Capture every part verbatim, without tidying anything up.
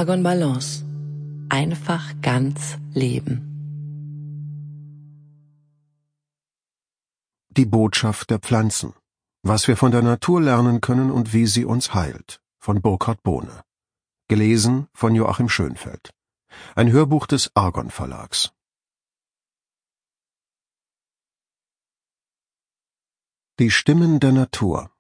Argon Balance. Einfach ganz leben. Die Botschaft der Pflanzen. Was wir von der Natur lernen können und wie sie uns heilt. Von Burkhard Bohne. Gelesen von Joachim Schönfeld. Ein Hörbuch des Argon Verlags. Die Stimmen der Natur.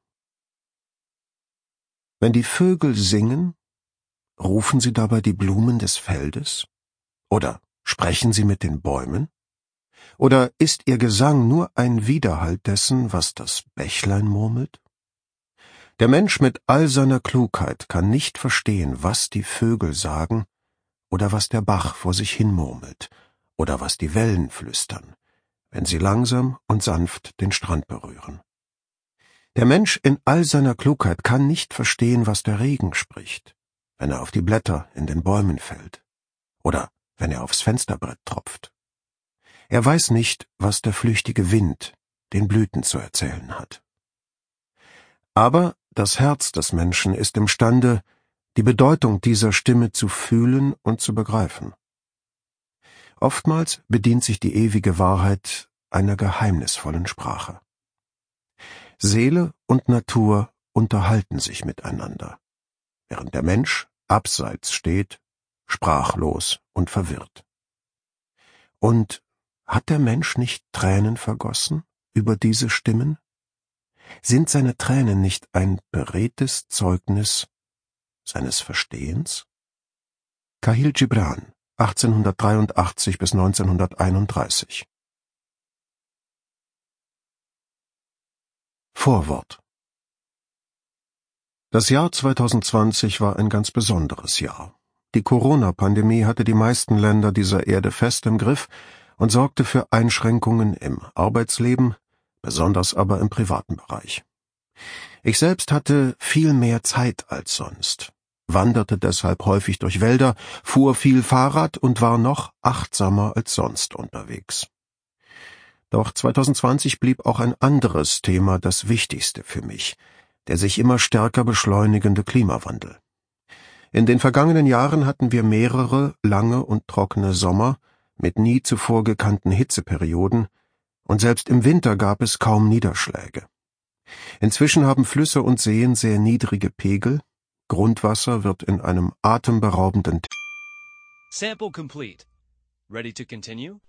Wenn die Vögel singen, rufen sie dabei die Blumen des Feldes? Oder sprechen sie mit den Bäumen? Oder ist ihr Gesang nur ein Widerhall dessen, was das Bächlein murmelt? Der Mensch mit all seiner Klugheit kann nicht verstehen, was die Vögel sagen, oder was der Bach vor sich hin murmelt, oder was die Wellen flüstern, wenn sie langsam und sanft den Strand berühren. Der Mensch in all seiner Klugheit kann nicht verstehen, was der Regen spricht, wenn er auf die Blätter in den Bäumen fällt, oder wenn er aufs Fensterbrett tropft. Er weiß nicht, was der flüchtige Wind den Blüten zu erzählen hat. Aber das Herz des Menschen ist imstande, die Bedeutung dieser Stimme zu fühlen und zu begreifen. Oftmals bedient sich die ewige Wahrheit einer geheimnisvollen Sprache. Seele und Natur unterhalten sich miteinander, während der Mensch abseits steht, sprachlos und verwirrt. Und hat der Mensch nicht Tränen vergossen über diese Stimmen? Sind seine Tränen nicht ein beredtes Zeugnis seines Verstehens? Kahlil Gibran, achtzehnhundertdreiundachtzig bis neunzehnhunderteinunddreißig. Vorwort. Das Jahr zweitausendzwanzig war ein ganz besonderes Jahr. Die Corona-Pandemie hatte die meisten Länder dieser Erde fest im Griff und sorgte für Einschränkungen im Arbeitsleben, besonders aber im privaten Bereich. Ich selbst hatte viel mehr Zeit als sonst, wanderte deshalb häufig durch Wälder, fuhr viel Fahrrad und war noch achtsamer als sonst unterwegs. Doch zweitausendzwanzig blieb auch ein anderes Thema das wichtigste für mich, der sich immer stärker beschleunigende Klimawandel. In den vergangenen Jahren hatten wir mehrere lange und trockene Sommer mit nie zuvor gekannten Hitzeperioden, und selbst im Winter gab es kaum Niederschläge. Inzwischen haben Flüsse und Seen sehr niedrige Pegel, Grundwasser wird in einem atemberaubenden Sample complete. Ready to continue?